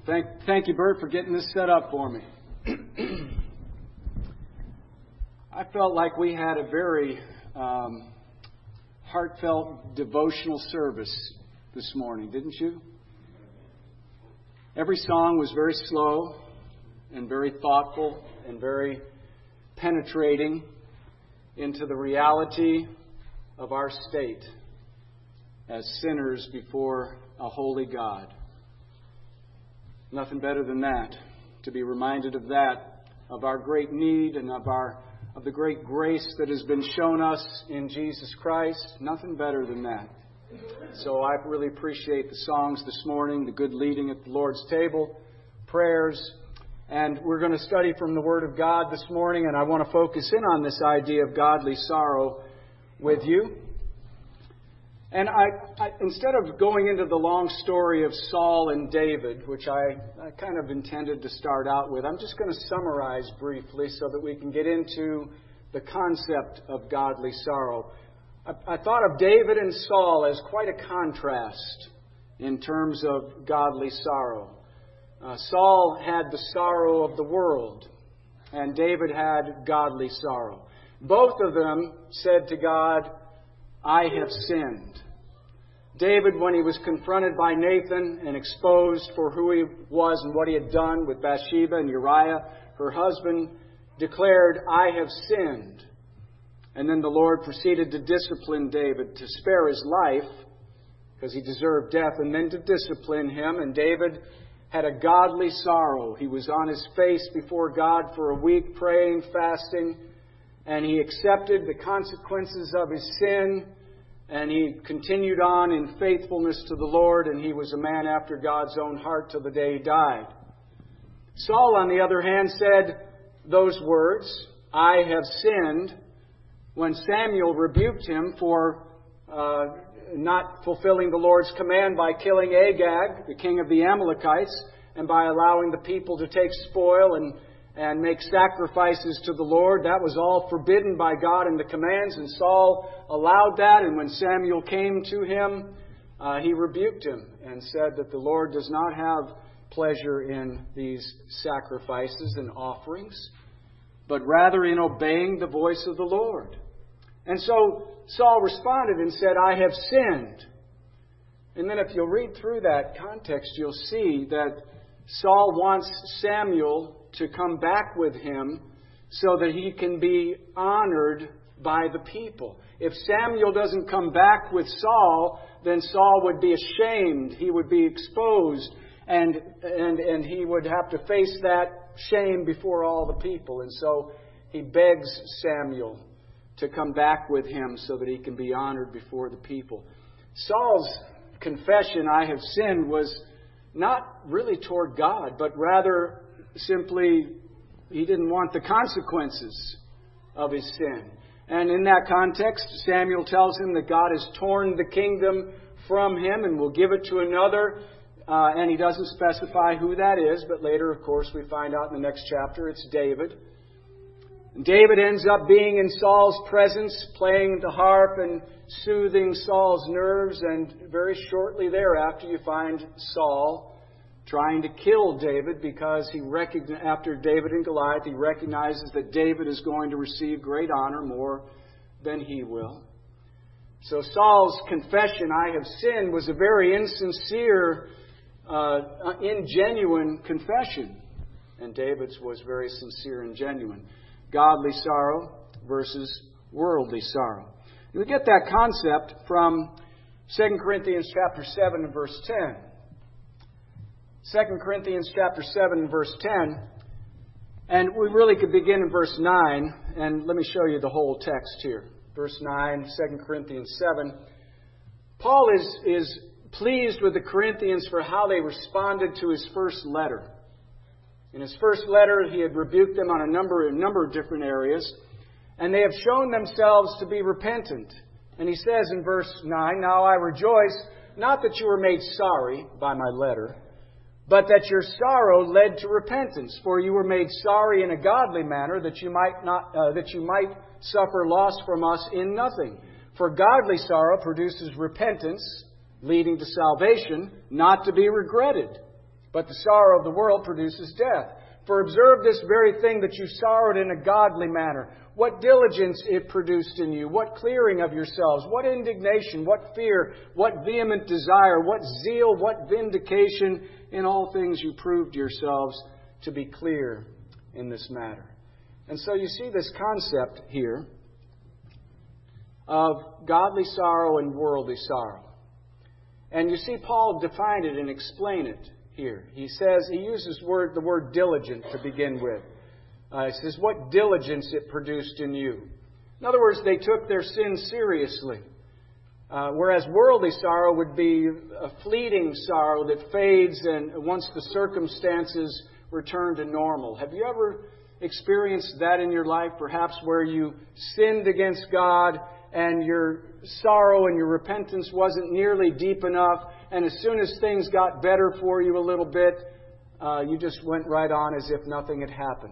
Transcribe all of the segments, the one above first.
Thank you, Bert, for getting this set up for me. I felt like we had a very heartfelt devotional service this morning, didn't you? Every song was very slow and very thoughtful and very penetrating into the reality of our state as sinners before a holy God. Nothing better than that, to be reminded of that, of our great need and of the great grace that has been shown us in Jesus Christ. Nothing better than that. So I really appreciate the songs this morning, the good leading at the Lord's table, prayers, and we're going to study from the Word of God this morning, and I want to focus in on this idea of godly sorrow with you. And I instead of going into the long story of Saul and David, which I kind of intended to start out with, I'm just going to summarize briefly so that we can get into the concept of godly sorrow. I thought of David and Saul as quite a contrast in terms of godly sorrow. Saul had the sorrow of the world, and David had godly sorrow. Both of them said to God, I have sinned. David, when he was confronted by Nathan and exposed for who he was and what he had done with Bathsheba and Uriah, her husband, declared, I have sinned. And then the Lord proceeded to discipline David, to spare his life, because he deserved death, and then to discipline him. And David had a godly sorrow. He was on his face before God for a week, praying, fasting, and he accepted the consequences of his sin. And he continued on in faithfulness to the Lord, and he was a man after God's own heart till the day he died. Saul, on the other hand, said those words, I have sinned, when Samuel rebuked him for not fulfilling the Lord's command by killing Agag, the king of the Amalekites, and by allowing the people to take spoil and make sacrifices to the Lord. That was all forbidden by God in the commands, and Saul allowed that. And when Samuel came to him, he rebuked him and said that the Lord does not have pleasure in these sacrifices and offerings, but rather in obeying the voice of the Lord. And so Saul responded and said, I have sinned. And then if you'll read through that context, you'll see that Saul wants Samuel to come back with him so that he can be honored by the people. If Samuel doesn't come back with Saul, then Saul would be ashamed. He would be exposed, and he would have to face that shame before all the people. And so he begs Samuel to come back with him so that he can be honored before the people. Saul's confession, I have sinned, was not really toward God, but rather simply he didn't want the consequences of his sin. And in that context, Samuel tells him that God has torn the kingdom from him and will give it to another. And he doesn't specify who that is, but later, of course, we find out in the next chapter it's David. David ends up being in Saul's presence, playing the harp and soothing Saul's nerves, and very shortly thereafter you find Saul trying to kill David because after David and Goliath, he recognizes that David is going to receive great honor more than he will. So Saul's confession, I have sinned, was a very insincere, ingenuine confession. And David's was very sincere and genuine. Godly sorrow versus worldly sorrow. And we get that concept from 2 Corinthians chapter 7 and verse 10. 2 Corinthians chapter 7 and verse 10. And we really could begin in verse 9. And let me show you the whole text here. Verse 9, 2 Corinthians 7. Paul is pleased with the Corinthians for how they responded to his first letter. In his first letter, he had rebuked them on a number of different areas. And they have shown themselves to be repentant. And he says in verse 9, Now I rejoice, not that you were made sorry by my letter, but that your sorrow led to repentance. For you were made sorry in a godly manner, that you might suffer loss from us in nothing. For godly sorrow produces repentance, leading to salvation, not to be regretted. But the sorrow of the world produces death. For observe this very thing, that you sorrowed in a godly manner. What diligence it produced in you, what clearing of yourselves, what indignation, what fear, what vehement desire, what zeal, what vindication. In all things you proved yourselves to be clear in this matter. And so you see this concept here of godly sorrow and worldly sorrow. And you see Paul define it and explain it here. He says, he uses the word diligent to begin with. He says, what diligence it produced in you. In other words, they took their sin seriously. Whereas worldly sorrow would be a fleeting sorrow that fades and once the circumstances return to normal. Have you ever experienced that in your life, perhaps where you sinned against God and your sorrow and your repentance wasn't nearly deep enough, and as soon as things got better for you a little bit, you just went right on as if nothing had happened?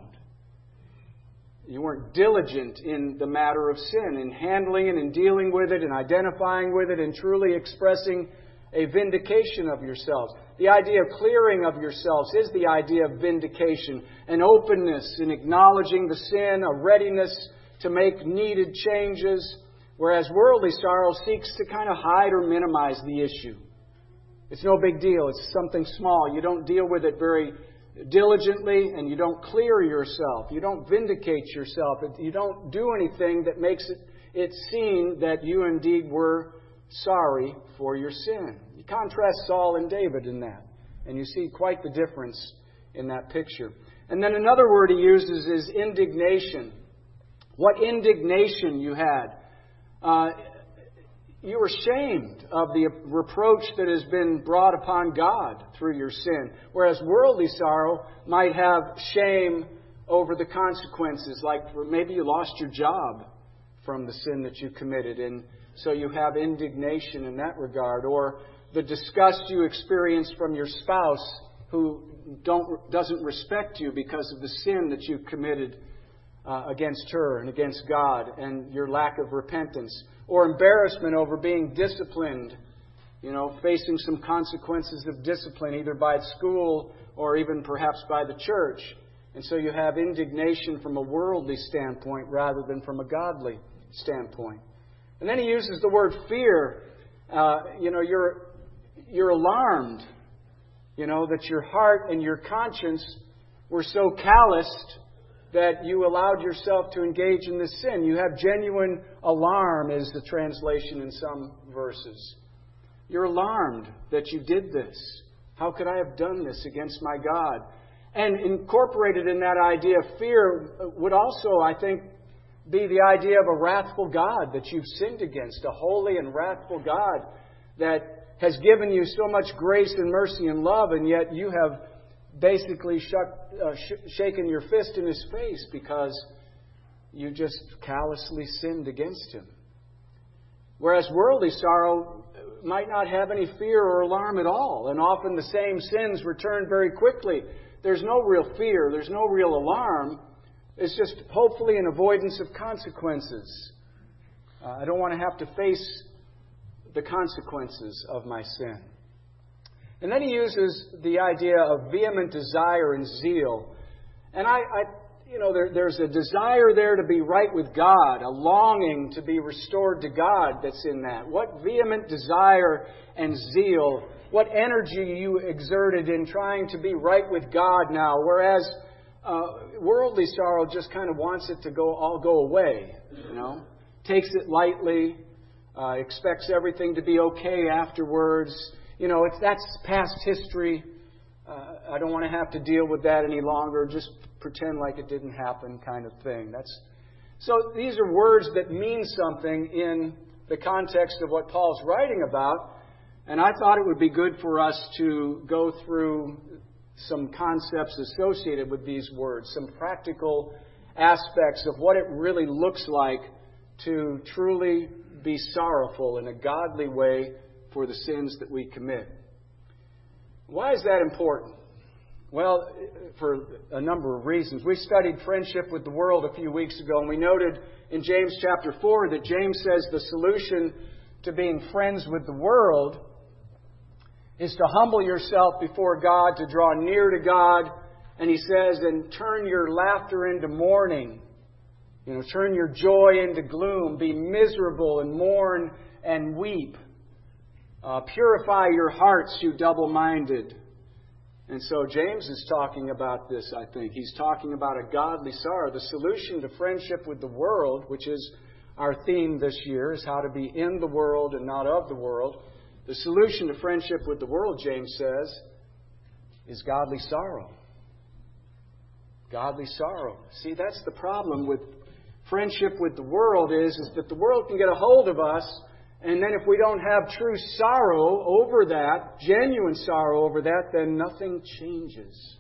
You weren't diligent in the matter of sin, in handling it and dealing with it and identifying with it and truly expressing a vindication of yourselves. The idea of clearing of yourselves is the idea of vindication, an openness in acknowledging the sin, a readiness to make needed changes, whereas worldly sorrow seeks to kind of hide or minimize the issue. It's no big deal. It's something small. You don't deal with it very diligently, and you don't clear yourself. You don't vindicate yourself. You don't do anything that makes it seem that you indeed were sorry for your sin. You contrast Saul and David in that, and you see quite the difference in that picture. And then another word he uses is indignation. What indignation you had. You were ashamed of the reproach that has been brought upon God through your sin. Whereas worldly sorrow might have shame over the consequences. Like maybe you lost your job from the sin that you committed, and so you have indignation in that regard. Or the disgust you experience from your spouse who doesn't respect you because of the sin that you committed against her and against God, and your lack of repentance. Or embarrassment over being disciplined, facing some consequences of discipline, either by school or even perhaps by the church. And so you have indignation from a worldly standpoint rather than from a godly standpoint. And then he uses the word fear. You're alarmed, that your heart and your conscience were so calloused that you allowed yourself to engage in this sin. You have genuine alarm, is the translation in some verses. You're alarmed that you did this. How could I have done this against my God? And incorporated in that idea of fear would also, I think, be the idea of a wrathful God that you've sinned against, a holy and wrathful God that has given you so much grace and mercy and love, and yet you have basically shaken your fist in His face because you just callously sinned against Him. Whereas worldly sorrow might not have any fear or alarm at all, and often the same sins return very quickly. There's no real fear, there's no real alarm. It's just hopefully an avoidance of consequences. I don't want to have to face the consequences of my sin. And then he uses the idea of vehement desire and zeal. And there's a desire there to be right with God, a longing to be restored to God that's in that. What vehement desire and zeal, what energy you exerted in trying to be right with God now, whereas worldly sorrow just kind of wants it to all go away, takes it lightly, expects everything to be okay afterwards. That's past history. I don't want to have to deal with that any longer. Just pretend like it didn't happen, kind of thing. So these are words that mean something in the context of what Paul's writing about. And I thought it would be good for us to go through some concepts associated with these words, some practical aspects of what it really looks like to truly be sorrowful in a godly way for the sins that we commit. Why is that important? Well, for a number of reasons. We studied friendship with the world a few weeks ago, and we noted in James chapter 4 that James says the solution to being friends with the world is to humble yourself before God, to draw near to God. And He says, and turn your laughter into mourning. Turn your joy into gloom. Be miserable and mourn and weep. Purify your hearts, you double-minded. And so James is talking about this, I think. He's talking about a godly sorrow. The solution to friendship with the world, which is our theme this year, is how to be in the world and not of the world. The solution to friendship with the world, James says, is godly sorrow. Godly sorrow. See, that's the problem with friendship with the world is that the world can get a hold of us, and then if we don't have true sorrow over that, genuine sorrow over that, then nothing changes.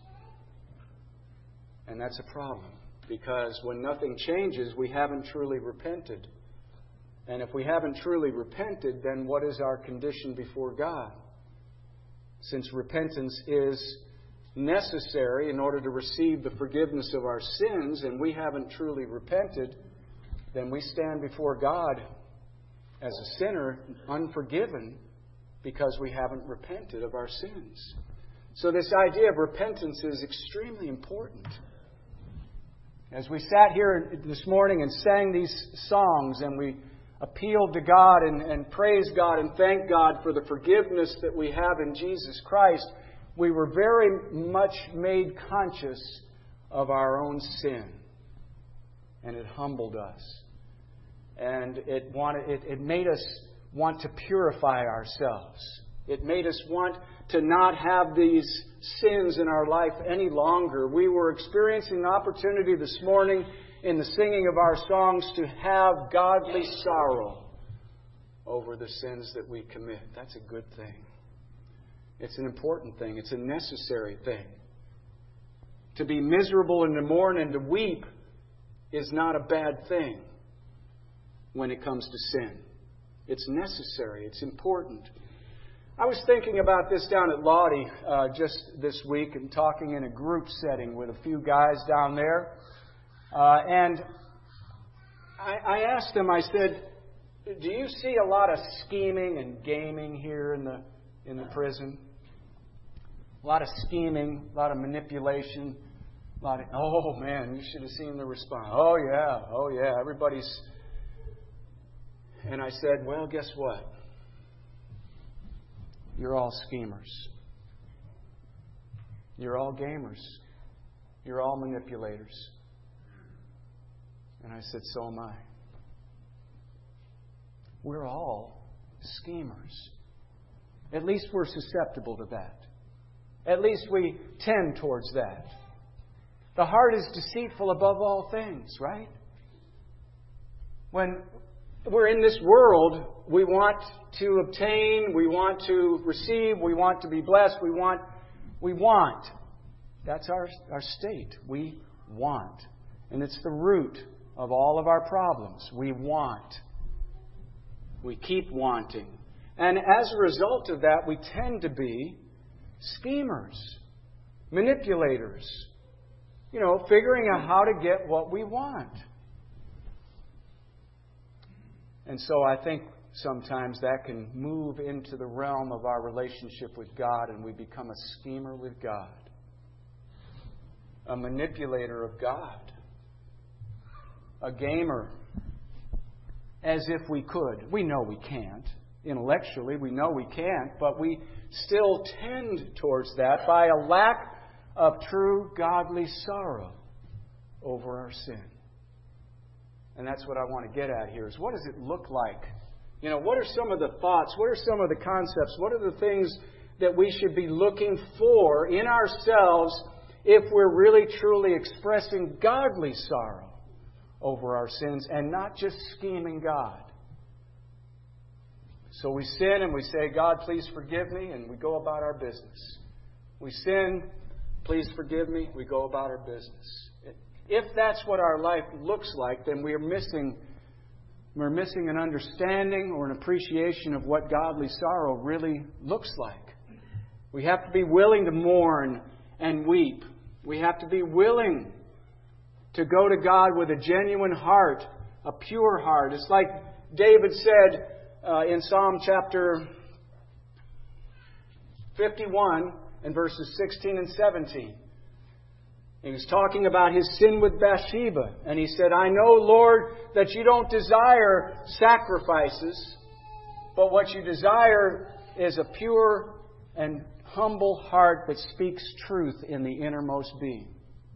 And that's a problem. Because when nothing changes, we haven't truly repented. And if we haven't truly repented, then what is our condition before God? Since repentance is necessary in order to receive the forgiveness of our sins, and we haven't truly repented, then we stand before God as a sinner, unforgiven, because we haven't repented of our sins. So this idea of repentance is extremely important. As we sat here this morning and sang these songs and we appealed to God and praised God and thanked God for the forgiveness that we have in Jesus Christ, we were very much made conscious of our own sin. And it humbled us. And it made us want to purify ourselves. It made us want to not have these sins in our life any longer. We were experiencing an opportunity this morning in the singing of our songs to have godly sorrow over the sins that we commit. That's a good thing. It's an important thing. It's a necessary thing. To be miserable and to mourn and to weep is not a bad thing when it comes to sin. It's necessary. It's important. I was thinking about this down at Lottie just this week and talking in a group setting with a few guys down there. And I asked them, I said, do you see a lot of scheming and gaming here in the prison? A lot of scheming, a lot of manipulation, a lot of, oh man, you should have seen the response. Oh yeah, everybody's... And I said, well, guess what? You're all schemers. You're all gamers. You're all manipulators. And I said, so am I. We're all schemers. At least we're susceptible to that. At least we tend towards that. The heart is deceitful above all things, right? When we're in this world, we want to obtain, we want to receive, we want to be blessed, we want. That's our state. We want. And it's the root of all of our problems. We want. We keep wanting. And as a result of that, we tend to be schemers, manipulators, figuring out how to get what we want. And so I think sometimes that can move into the realm of our relationship with God, and we become a schemer with God, a manipulator of God, a gamer, as if we could. We know we can't. Intellectually, we know we can't, but we still tend towards that by a lack of true godly sorrow over our sin. And that's what I want to get at here, is what does it look like? What are some of the thoughts? What are some of the concepts? What are the things that we should be looking for in ourselves if we're really truly expressing godly sorrow over our sins and not just scheming God? So we sin and we say, God, please forgive me, and we go about our business. We sin, please forgive me, we go about our business. If that's what our life looks like, then we're missing an understanding or an appreciation of what godly sorrow really looks like. We have to be willing to mourn and weep. We have to be willing to go to God with a genuine heart, a pure heart. It's like David said in Psalm chapter 51 and verses 16 and 17. He was talking about his sin with Bathsheba. And he said, I know, Lord, that you don't desire sacrifices, but what you desire is a pure and humble heart that speaks truth in the innermost being.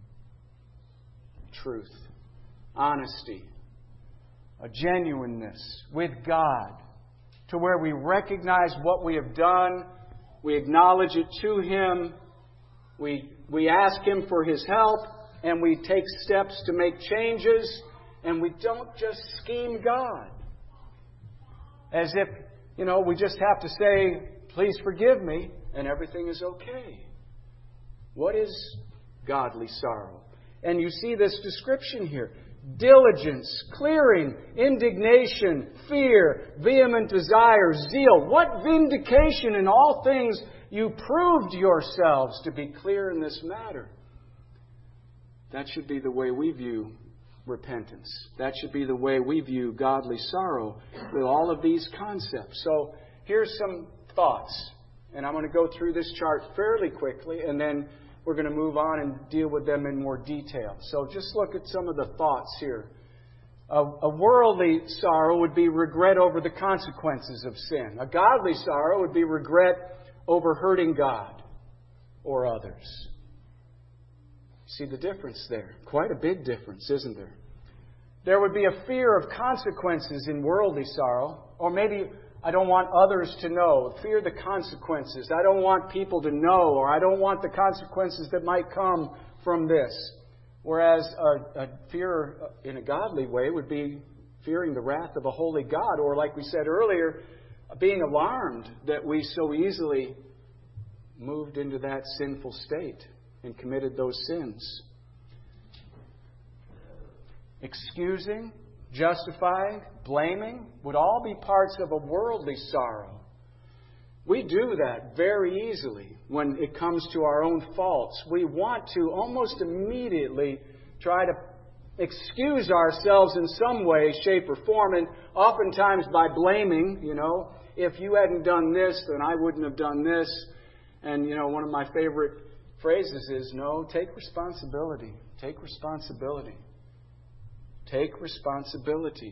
Truth. Honesty. A genuineness with God, to where we recognize what we have done, we acknowledge it to Him, we ask Him for His help, and we take steps to make changes, and we don't just scheme God. As if, we just have to say, please forgive me, and everything is okay. What is godly sorrow? And you see this description here. Diligence, clearing, indignation, fear, vehement desire, zeal. What vindication in all things you proved yourselves to be clear in this matter. That should be the way we view repentance. That should be the way we view godly sorrow with all of these concepts. So here's some thoughts. And I'm going to go through this chart fairly quickly, and then we're going to move on and deal with them in more detail. So just look at some of the thoughts here. A worldly sorrow would be regret over the consequences of sin. A godly sorrow would be regret over hurting God or others. See the difference there? Quite a big difference, isn't there? There would be a fear of consequences in worldly sorrow, or maybe I don't want others to know. Fear the consequences. I don't want people to know, or I don't want the consequences that might come from this. Whereas a fear in a godly way would be fearing the wrath of a holy God, or like we said earlier, being alarmed that we so easily moved into that sinful state and committed those sins. Excusing, justifying, blaming would all be parts of a worldly sorrow. We do that very easily when it comes to our own faults. We want to almost immediately try to excuse ourselves in some way, shape, or form, and oftentimes by blaming, if you hadn't done this, then I wouldn't have done this. And, one of my favorite phrases is, no, take responsibility. Take responsibility. Take responsibility.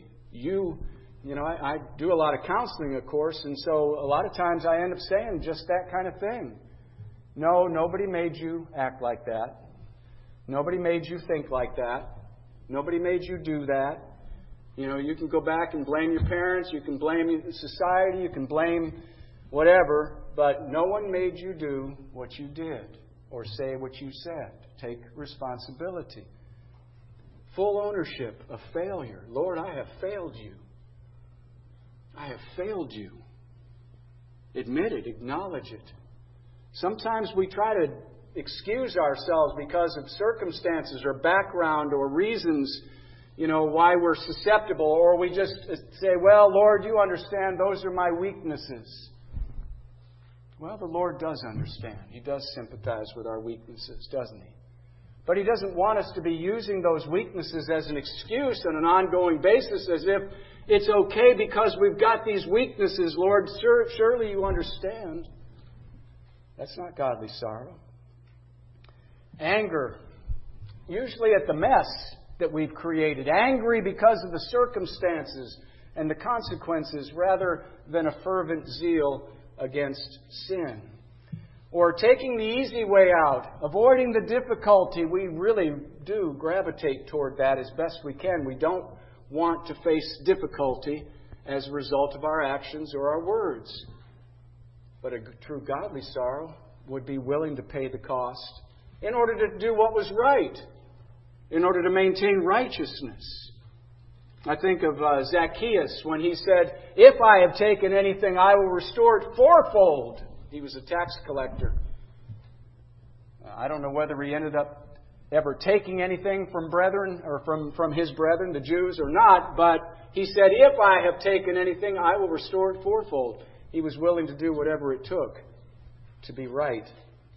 I do a lot of counseling, of course, and so a lot of times I end up saying just that kind of thing. No, nobody made you act like that. Nobody made you think like that. Nobody made you do that. You can go back and blame your parents, you can blame society, you can blame whatever, but no one made you do what you did or say what you said. Take responsibility. Full ownership of failure. Lord, I have failed you. I have failed you. Admit it. Acknowledge it. Sometimes we try to excuse ourselves because of circumstances or background or reasons, why we're susceptible. Or we just say, well, Lord, you understand those are my weaknesses. Well, the Lord does understand. He does sympathize with our weaknesses, doesn't He? But He doesn't want us to be using those weaknesses as an excuse on an ongoing basis, as if it's okay because we've got these weaknesses, Lord. Surely you understand. That's not godly sorrow. Anger, usually at the mess that we've created. Angry because of the circumstances and the consequences rather than a fervent zeal against sin. Or taking the easy way out, avoiding the difficulty. We really do gravitate toward that as best we can. We don't want to face difficulty as a result of our actions or our words. But a true godly sorrow would be willing to pay the cost in order to do what was right, in order to maintain righteousness. I think of Zacchaeus when he said, if I have taken anything, I will restore it fourfold. He was a tax collector. I don't know whether he ended up ever taking anything from brethren or from his brethren, the Jews, or not, but he said, if I have taken anything, I will restore it fourfold. He was willing to do whatever it took to be right.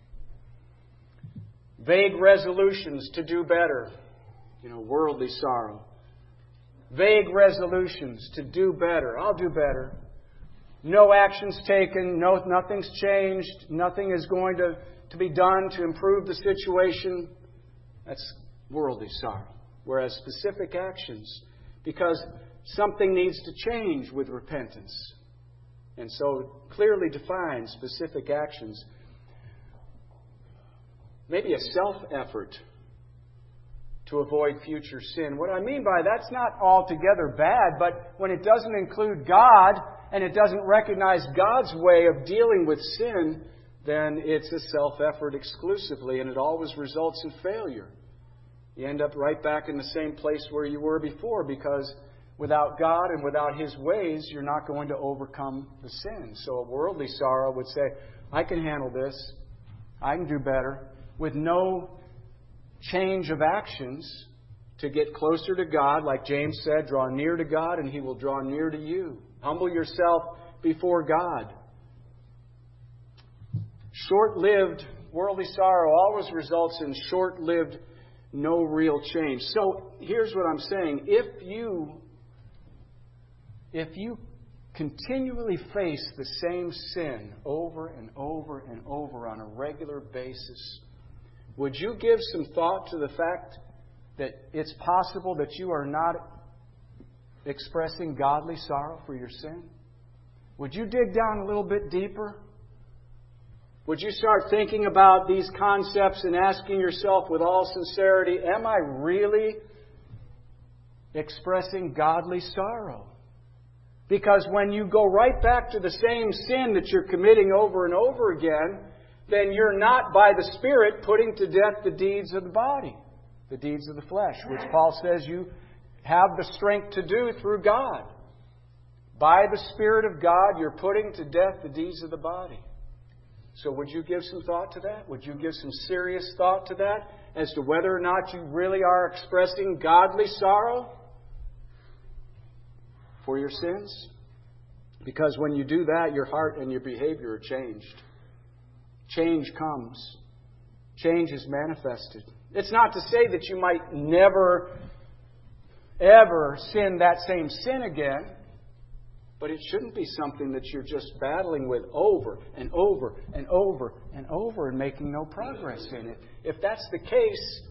Vague resolutions to do better. Worldly sorrow. Vague resolutions to do better. I'll do better. no actions taken, nothing's changed, nothing is going to be done to improve the situation. That's worldly sorrow. Whereas specific actions, because something needs to change with repentance. And so clearly defined specific actions. Maybe a self-effort to avoid future sin. What I mean by that's not altogether bad, but when it doesn't include God and it doesn't recognize God's way of dealing with sin, then it's a self-effort exclusively, and it always results in failure. You end up right back in the same place where you were before, because without God and without His ways, you're not going to overcome the sin. So a worldly sorrow would say, I can handle this. I can do better. With no change of actions to get closer to God. Like James said, draw near to God and He will draw near to you. Humble yourself before God. Short-lived worldly sorrow always results in short-lived, no real change. So here's what I'm saying. If you continually face the same sin over and over and over on a regular basis, would you give some thought to the fact that it's possible that you are not expressing godly sorrow for your sin? Would you dig down a little bit deeper? Would you start thinking about these concepts and asking yourself with all sincerity, am I really expressing godly sorrow? Because when you go right back to the same sin that you're committing over and over again, then you're not by the Spirit putting to death the deeds of the body, the deeds of the flesh, which Paul says you have the strength to do through God. By the Spirit of God, you're putting to death the deeds of the body. So would you give some thought to that? Would you give some serious thought to that as to whether or not you really are expressing godly sorrow for your sins? Because when you do that, your heart and your behavior are changed. Change comes. Change is manifested. It's not to say that you might never, ever sin that same sin again. But it shouldn't be something that you're just battling with over and over and over and over and making no progress in it. If that's the case,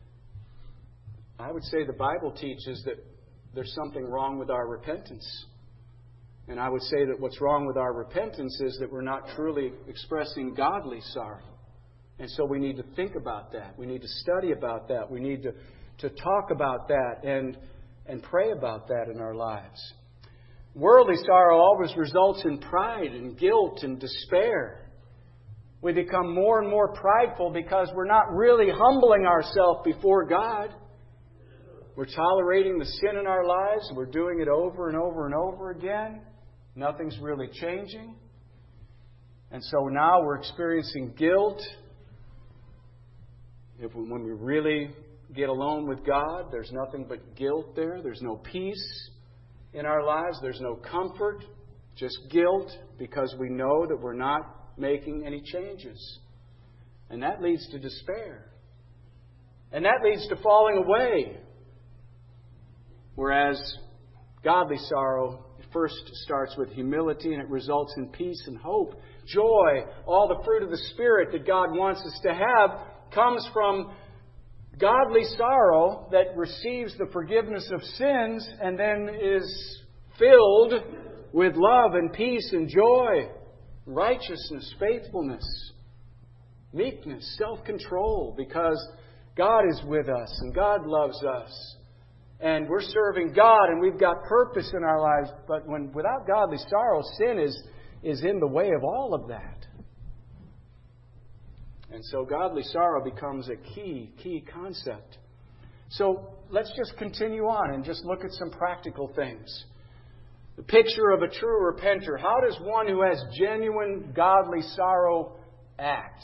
I would say the Bible teaches that there's something wrong with our repentance. And I would say that what's wrong with our repentance is that we're not truly expressing godly sorrow. And so we need to think about that. We need to study about that. We need to talk about that and pray about that in our lives. Worldly sorrow always results in pride and guilt and despair. We become more and more prideful because we're not really humbling ourselves before God. We're tolerating the sin in our lives. We're doing it over and over and over again. Nothing's really changing. And so now we're experiencing guilt. When we really get alone with God, there's nothing but guilt there. There's no peace in our lives. There's no comfort, just guilt, because we know that we're not making any changes. And that leads to despair. And that leads to falling away. Whereas godly sorrow first starts with humility and it results in peace and hope, joy. All the fruit of the Spirit that God wants us to have comes from godly sorrow that receives the forgiveness of sins and then is filled with love and peace and joy, righteousness, faithfulness, meekness, self-control, because God is with us and God loves us. And we're serving God and we've got purpose in our lives. But without godly sorrow, sin is in the way of all of that. And so godly sorrow becomes a key concept. So let's just continue on and just look at some practical things. The picture of a true repenter. How does one who has genuine godly sorrow act?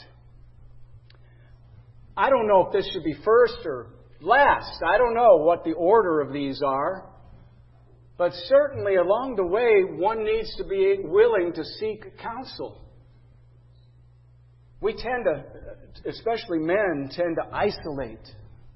I don't know if this should be first or last. I don't know what the order of these are. But certainly along the way, one needs to be willing to seek counsel. We tend to, especially men, tend to isolate.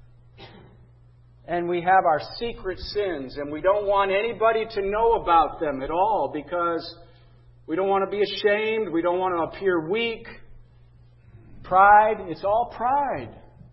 And we have our secret sins, and we don't want anybody to know about them at all because We don't want to be ashamed. We don't want to appear weak. Pride, it's all pride.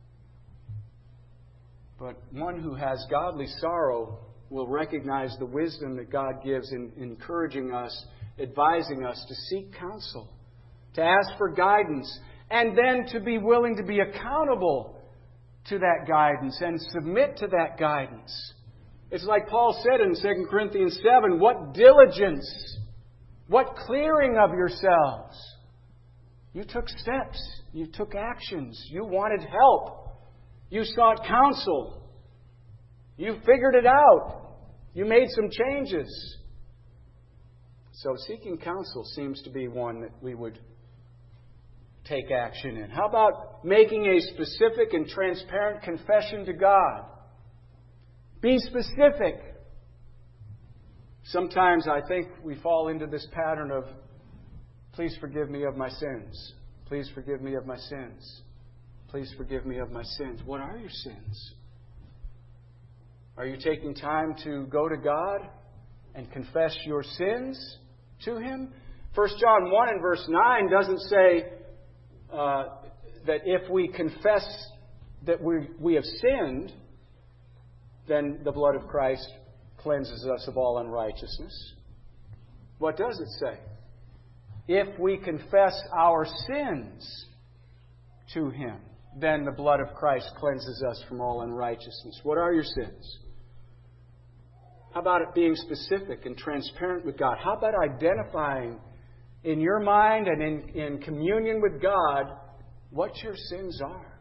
But one who has godly sorrow will recognize the wisdom that God gives in encouraging us, advising us to seek counsel, to ask for guidance, and then to be willing to be accountable to that guidance and submit to that guidance. It's like Paul said in 2 Corinthians 7, what diligence, what clearing of yourselves. You took steps, you took actions, you wanted help, you sought counsel, you figured it out, you made some changes. So seeking counsel seems to be one that we would take action in. How about making a specific and transparent confession to God? Be specific. Sometimes I think we fall into this pattern of, please forgive me of my sins. Please forgive me of my sins. Please forgive me of my sins. What are your sins? Are you taking time to go to God and confess your sins to Him? 1 John 1 and verse 9 doesn't say that if we confess that we have sinned, then the blood of Christ cleanses us of all unrighteousness. What does it say? If we confess our sins to Him, then the blood of Christ cleanses us from all unrighteousness. What are your sins? How about it being specific and transparent with God? How about identifying in your mind and in communion with God what your sins are?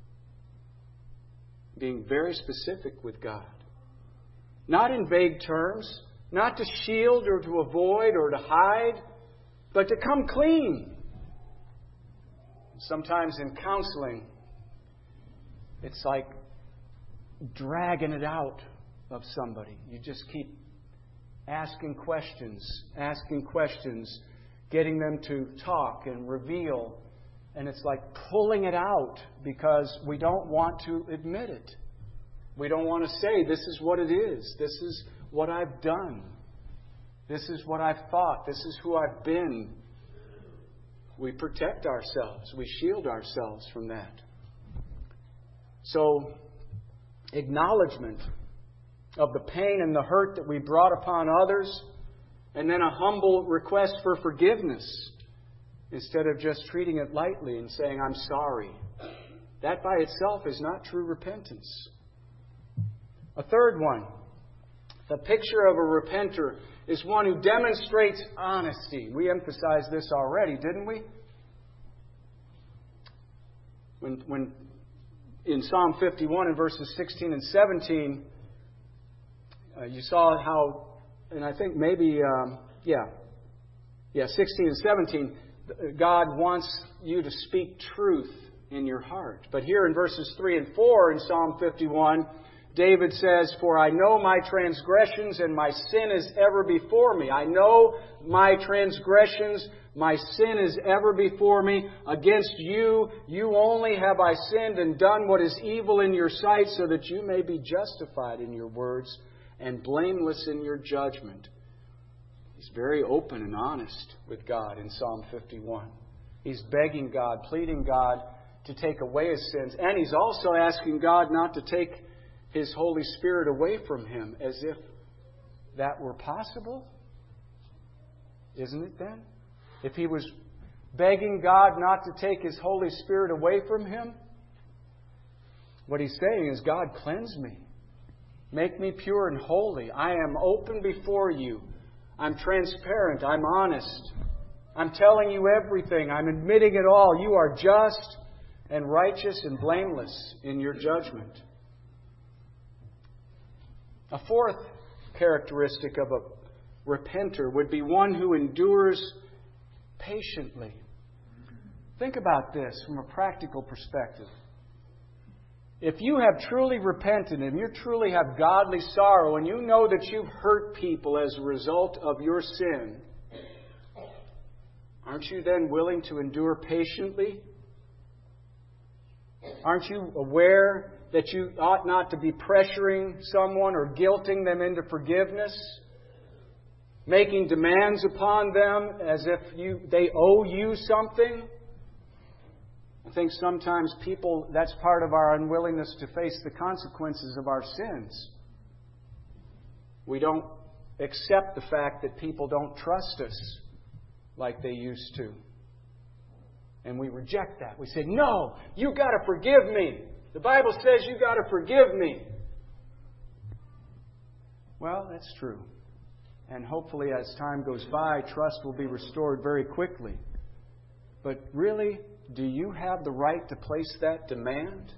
Being very specific with God. Not in vague terms, not to shield or to avoid or to hide, but to come clean. Sometimes in counseling, it's like dragging it out of somebody. You just keep asking questions, getting them to talk and reveal. And it's like pulling it out because we don't want to admit it. We don't want to say, this is what it is. This is what I've done. This is what I've thought. This is who I've been. We protect ourselves. We shield ourselves from that. So, acknowledgement of the pain and the hurt that we brought upon others, and then a humble request for forgiveness instead of just treating it lightly and saying, I'm sorry. That by itself is not true repentance. A third one, the picture of a repenter is one who demonstrates honesty. We emphasized this already, didn't we? When in Psalm 51 and verses 16 and 17, you saw how, and I think maybe, 16 and 17, God wants you to speak truth in your heart. But here in verses 3 and 4 in Psalm 51, David says, For I know my transgressions and my sin is ever before me. I know my transgressions, my sin is ever before me. Against you, you only have I sinned and done what is evil in your sight, so that you may be justified in your words and blameless in your judgment. He's very open and honest with God in Psalm 51. He's begging God, pleading God to take away his sins. And he's also asking God not to take His Holy Spirit away from him, as if that were possible. Isn't it then? If he was begging God not to take His Holy Spirit away from him, what he's saying is, God, cleanse me. Make me pure and holy. I am open before you. I'm transparent. I'm honest. I'm telling you everything. I'm admitting it all. You are just and righteous and blameless in your judgment. A fourth characteristic of a repenter would be one who endures patiently. Think about this from a practical perspective. If you have truly repented and you truly have godly sorrow and you know that you've hurt people as a result of your sin, aren't you then willing to endure patiently? Aren't you aware that you ought not to be pressuring someone or guilting them into forgiveness? making demands upon them as if they owe you something. I think sometimes that's part of our unwillingness to face the consequences of our sins. We don't accept the fact that people don't trust us like they used to. And we reject that. We say, no, you got to forgive me. The Bible says you got to forgive me. Well, that's true. And hopefully as time goes by, trust will be restored very quickly. But really, do you have the right to place that demand?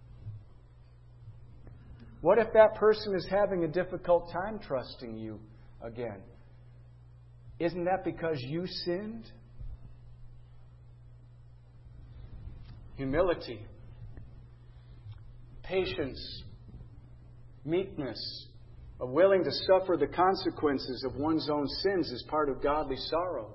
What if that person is having a difficult time trusting you again? Isn't that because you sinned? Humility, patience, meekness, of willing to suffer the consequences of one's own sins is part of godly sorrow.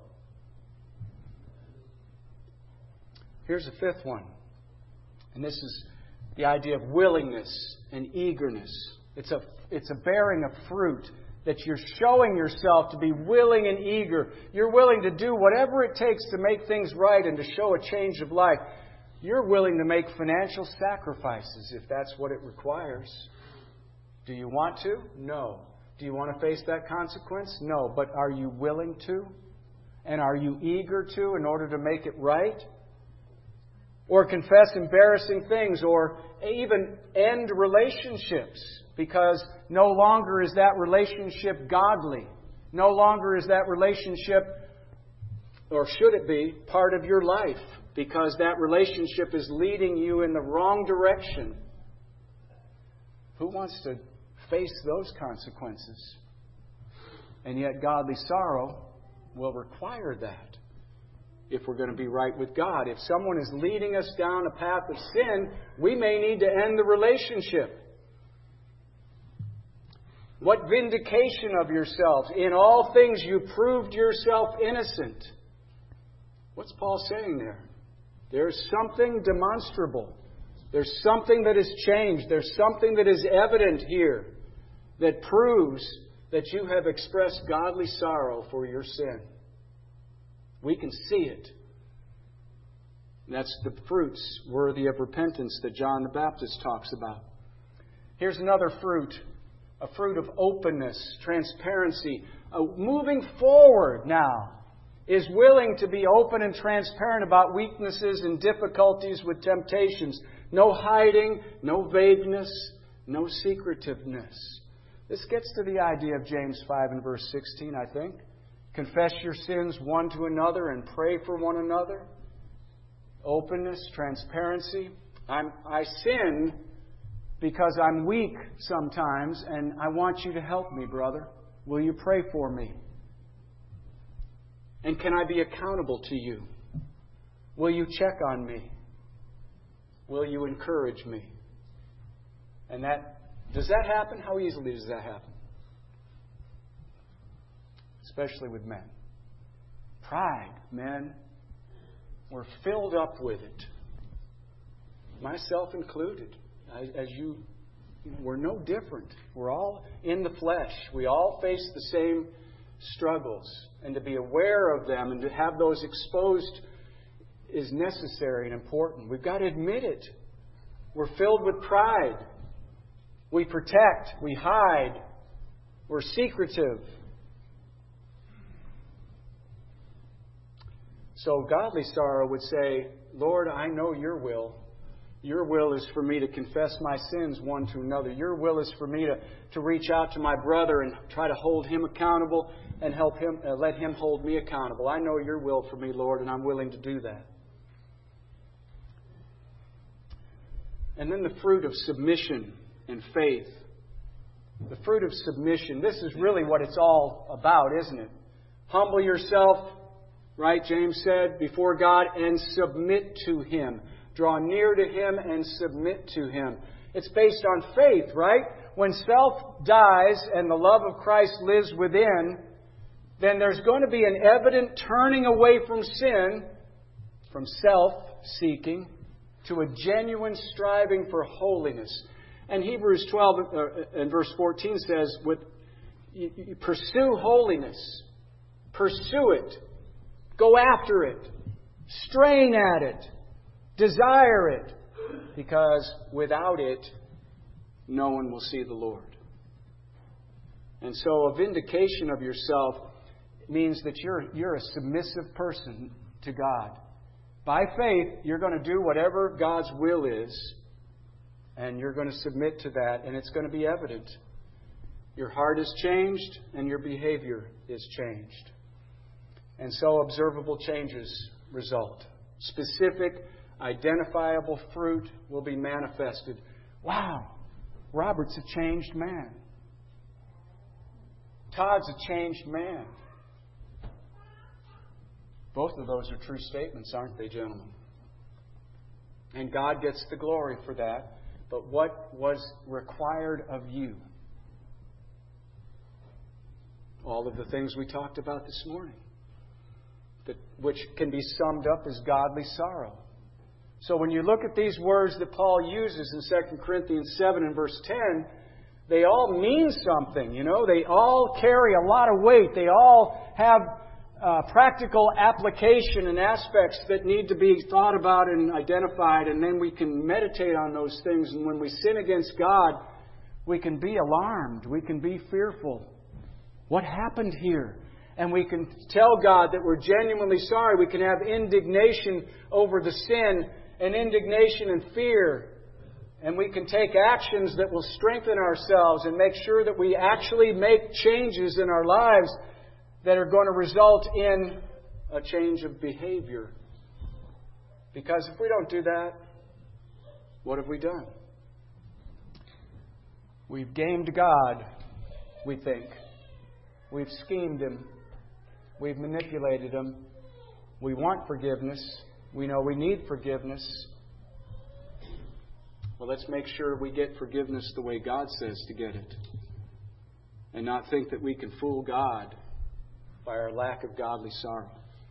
Here's a fifth one. And this is the idea of willingness and eagerness. It's a bearing of fruit that you're showing yourself to be willing and eager. You're willing to do whatever it takes to make things right and to show a change of life. You're willing to make financial sacrifices if that's what it requires. Do you want to? No. Do you want to face that consequence? No. But are you willing to? And are you eager to in order to make it right? Or confess embarrassing things, or even end relationships because no longer is that relationship godly. No longer is that relationship, or should it be, part of your life because that relationship is leading you in the wrong direction. Who wants to face those consequences? And yet godly sorrow will require that if we're going to be right with God. If someone is leading us down a path of sin, we may need to end the relationship. What vindication of yourselves? In all things you proved yourself innocent. What's Paul saying there? There's something demonstrable. There's something that has changed. There's something that is evident here that proves that you have expressed godly sorrow for your sin. We can see it. And that's the fruits worthy of repentance that John the Baptist talks about. Here's another fruit. A fruit of openness, transparency. Moving forward now is willing to be open and transparent about weaknesses and difficulties with temptations. No hiding, no vagueness, no secretiveness. This gets to the idea of James 5 and verse 16, I think. Confess your sins one to another and pray for one another. Openness, transparency. I sin because I'm weak sometimes, and I want you to help me, brother. Will you pray for me? And can I be accountable to you? Will you check on me? Will you encourage me? And does that happen? How easily does that happen? Especially with men. Pride, men. We're filled up with it. Myself included. We're no different. We're all in the flesh. We all face the same struggles. And to be aware of them and to have those exposed is necessary and important. We've got to admit it. We're filled with pride. We protect. We hide. We're secretive. So godly sorrow would say, Lord, I know your will. Your will is for me to confess my sins one to another. Your will is for me to reach out to my brother and try to hold him accountable and help him, let him hold me accountable. I know your will for me, Lord, and I'm willing to do that. And then the fruit of submission and faith. The fruit of submission. This is really what it's all about, isn't it? Humble yourself, right, James said, before God and submit to Him. Draw near to Him and submit to Him. It's based on faith, right? When self dies and the love of Christ lives within, then there's going to be an evident turning away from sin, from self-seeking, to a genuine striving for holiness. And Hebrews 12 and verse 14 says, You pursue holiness. Pursue it. Go after it. Strain at it. Desire it. Because without it, no one will see the Lord. And so a vindication of yourself means that you're a submissive person to God. By faith, you're going to do whatever God's will is, and you're going to submit to that, and it's going to be evident. Your heart is changed, and your behavior is changed. And so observable changes result. Specific, identifiable fruit will be manifested. Wow, Robert's a changed man. Todd's a changed man. Both of those are true statements, aren't they, gentlemen? And God gets the glory for that. But what was required of you? All of the things we talked about this morning, which can be summed up as godly sorrow. So when you look at these words that Paul uses in 2 Corinthians 7 and verse 10, they all mean something, you know. They all carry a lot of weight. They all have practical application and aspects that need to be thought about and identified, and then we can meditate on those things. And when we sin against God, we can be alarmed. We can be fearful. What happened here? And we can tell God that we're genuinely sorry. We can have indignation over the sin and indignation and fear. And we can take actions that will strengthen ourselves and make sure that we actually make changes in our lives that are going to result in a change of behavior. Because if we don't do that, what have we done? We've gamed God, we think. We've schemed Him. We've manipulated Him. We want forgiveness. We know we need forgiveness. Well, let's make sure we get forgiveness the way God says to get it. And not think that we can fool God by our lack of godly sorrow.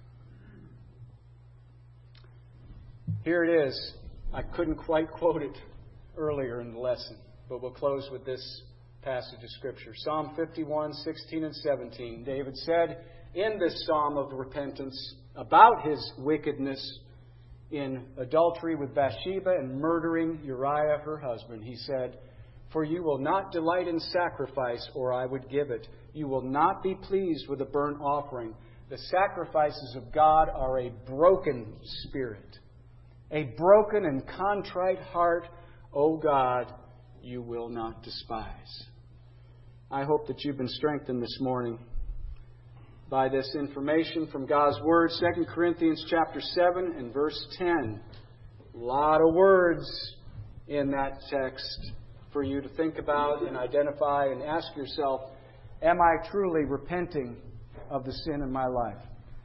Here it is. I couldn't quite quote it earlier in the lesson, but we'll close with this passage of Scripture. Psalm 51, 16 and 17. David said in this psalm of repentance about his wickedness in adultery with Bathsheba and murdering Uriah, her husband, he said, "For you will not delight in sacrifice, or I would give it. You will not be pleased with a burnt offering." The sacrifices of God are a broken spirit. A broken and contrite heart, O God, you will not despise. I hope that you've been strengthened this morning by this information from God's Word. 2 Corinthians chapter 7 and verse 10. A lot of words in that text for you to think about and identify and ask yourself, am I truly repenting of the sin in my life?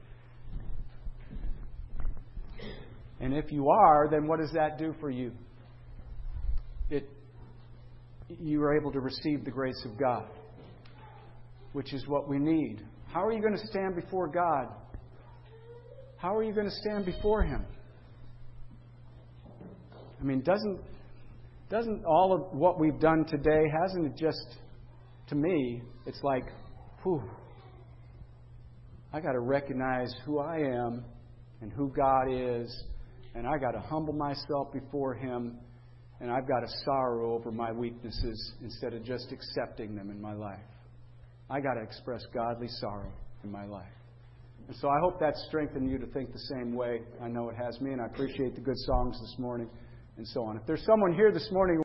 And if you are, then what does that do for you? You are able to receive the grace of God, which is what we need. How are you going to stand before God? How are you going to stand before Him? I mean, doesn't all of what we've done today, hasn't it just, to me, it's like, whew, I got to recognize who I am and who God is, and I got to humble myself before Him, and I've got to sorrow over my weaknesses instead of just accepting them in my life. I got to express godly sorrow in my life. And so I hope that's strengthened you to think the same way. I know it has me, and I appreciate the good songs this morning and so on. If there's someone here this morning